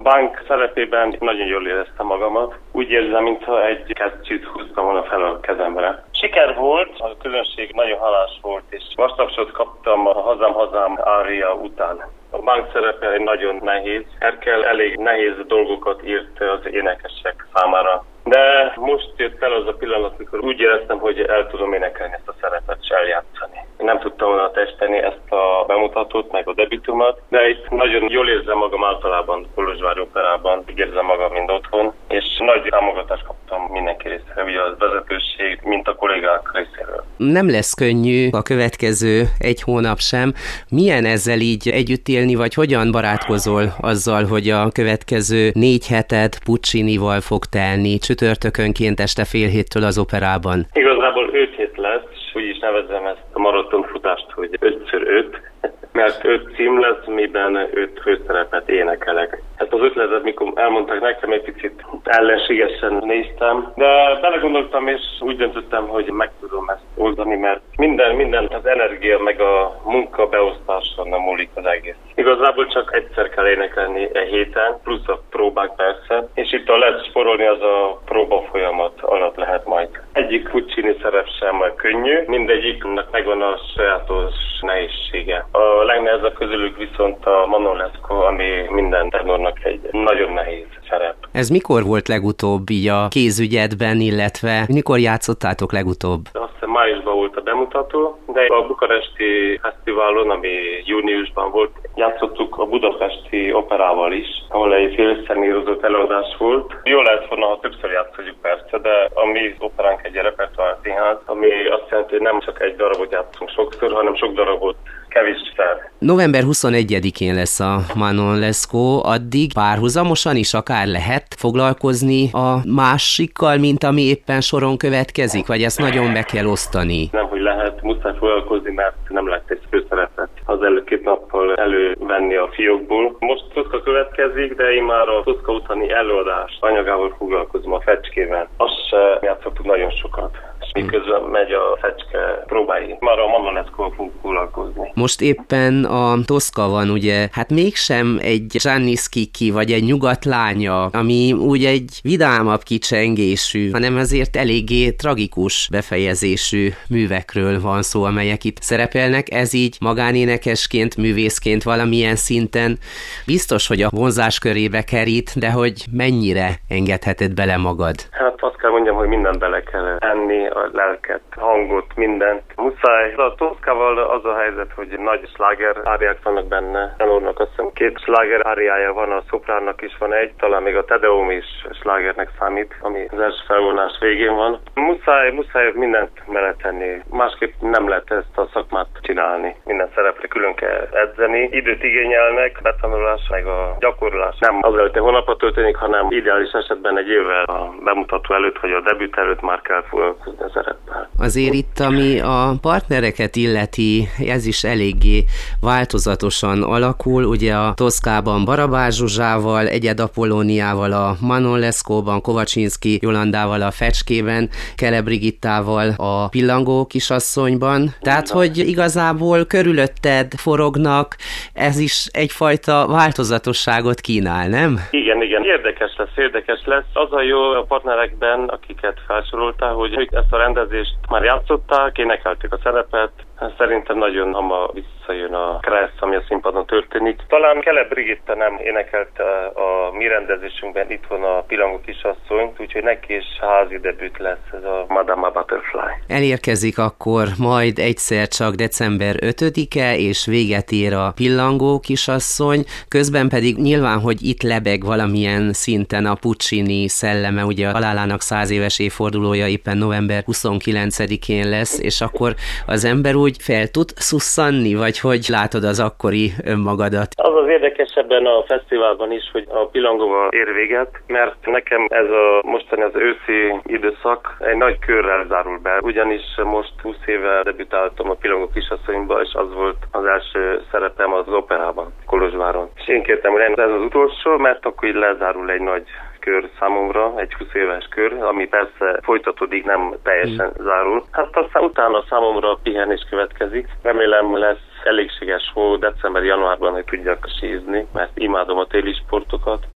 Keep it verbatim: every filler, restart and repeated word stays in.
Bank szerepében nagyon jól éreztem magamat. Úgy érzem, mintha egy kesztyűt húztam volna fel a kezemre. Siker volt, a közönség nagyon hálás volt, és vastapsot kaptam a Hazám Hazám ária után. A Bank szerepe egy nagyon nehéz. Erkel elég nehéz dolgokat írt az énekesek számára. De most jött el az a pillanat, amikor úgy éreztem, hogy el tudom énekelni ezt a szerepet, és eljátszani. Nem tudtam volna testeni ezt a bemutatót, meg a debütumat, de itt nagyon jól érzem magam általában Kolozsvári Operában, úgy érzem magam, mint otthon, és nagy támogatást kaptam mindenki részéről, ugye a vezetőség, mint a kollégák részéről. Nem lesz könnyű a következő egy hónap sem. Milyen ezzel így együtt élni, vagy hogyan barátkozol azzal, hogy a következő négy heted Puccinival fog telni, csütörtökönként este fél héttől az operában? Igazából öt hét lesz, és úgy is nevezem ezt a maratonfutást, hogy ötször öt, mert öt cím lesz, miben öt főszerepet énekelek. Ezt az ötletet, mikor elmondták nekem, egy picit ellenségesen néztem, de belegondoltam, és úgy döntöttem, hogy meg tudom ezt oldani, mert minden, minden az energia meg a munka beosztáson nem múlik az egész. Igazából csak egyszer kell énekelni egy héten, plusz a próbák persze, és itt a lehet sporolni, az a próba folyamat alatt lehet majd. Egyik Puccini szerep sem könnyű, mindegyiknek megvan a sajátos nehézsége. A legnehezebb közülük viszont a Manon Lescaut, ami minden tenornak egy nagyon nehéz szerep. Ez mikor volt legutóbb így a kézügyedben, illetve mikor játszottátok legutóbb? Azt hiszem májusban volt a bemutató, de a bukaresti fesztiválon, ami júniusban volt, játszottuk a budapesti operával is, ahol egy félszenírozott előadás volt. Jó lehet volna, ha többször játszhatjuk persze, de a mi operánk egy repertoár színház, ami azt jelenti, hogy nem csak egy darabot játszunk sokszor, hanem sok darabot kevésszer. november huszonegyedikén lesz a Manon Lescaut, addig párhuzamosan is akár lehet foglalkozni a másikkal, mint ami éppen soron következik, vagy ezt nagyon be kell osztani? Nem, hogy lehet, muszáj foglalkozni, mert nem lehet egy főszerepet az előtt két nappal elővenni a fiókból. Most Tosca következik, de én már a Tosca utáni előadás anyagával foglalkozom, a fecskével. Azt se játszottuk nagyon sokat. Miközben megy a fecske próbái. Már a Manon Lescaut fogunk foglalkozni. Most éppen a Tosca van, ugye, hát mégsem egy Gianni Schicchi, vagy egy nyugat lánya, ami úgy egy vidámabb kicsengésű, hanem azért eléggé tragikus befejezésű művekről van szó, amelyek itt szerepelnek. Ez így magánénekesként, művészként valamilyen szinten biztos, hogy a vonzás körébe kerít, de hogy mennyire engedheted bele magad? Hát azt kell mondjam, hogy mindent bele kell enni, a lelket, hangot, mindent. Muszáj. A Toscával az a helyzet, hogy nagy sláger áriák vannak benne. Tenornak azt hiszem két sláger áriája van, a szopránnak is van egy, talán még a Tedeum is slágernek számít, ami az első felvonás végén van. Muszáj, muszáj mindent beletenni. Másképp nem lehet ezt a szakmát csinálni. Minden szerepre külön kell edzeni. Időt igényelnek, betanulás, meg a gyakorlás. Nem az előtt egy hónapot történik, hanem ideális esetben egy évvel a bemutató előtt, vagy a debüt előtt már kell foglalkozni a szereppel. Azért itt, ami a partnereket illeti, ez is eléggé változatosan alakul. Ugye a Toscában Barabás Zsuzsával, Egyed Apollóniával, a Manon Lescautban, Kovaczynszki Jolandával a fecskében, Kele Brigittával a Pillangó kisasszonyban. Tehát, hogy igazából körülötted forognak, ez is egyfajta változatosságot kínál, nem? Igen, igen. Érdekes lesz, érdekes lesz. Az a jó a partnerekben, akiket felsoroltál, hogy ezt a rendezést már játszották, énekelték a szerepet. Szerintem nagyon hamar visszajön a kressz, ami a színpadon történik. Talán Kele Brigitta nem énekelte a mi rendezésünkben itthon a Pillangó kisasszonyt, úgyhogy neki is házi debüt lesz ez a Madame Butterfly. Elérkezik akkor majd egyszer csak december ötödike, és véget ér a Pillangó kisasszony, közben pedig nyilván, hogy itt lebeg valamilyen szinten a Puccini szelleme, ugye a halálának száz éves évfordulója éppen november huszonkilencedikén lesz, és akkor az ember úgy fel tud szusszanni, vagy hogy látod az akkori önmagadat? Az az érdekes ebben a fesztiválban is, hogy a Pillangóval ér véget, mert nekem ez a mostani az őszi időszak egy nagy körrel zárul be, ugyanis most húsz éve debütáltam a Pillangó kisasszonyba, és az volt az első szerepem az operában, Kolozsváron. És én kértem, hogy ez az utolsó, mert akkor így lezárul egy nagy kör számomra, egy húsz éves kör, ami persze folytatódik, nem teljesen mm. zárul. Hát aztán utána számomra a pihenés következik. Remélem lesz elégséges hó december-januárban, hogy tudjak sízni, mert imádom a téli sportokat.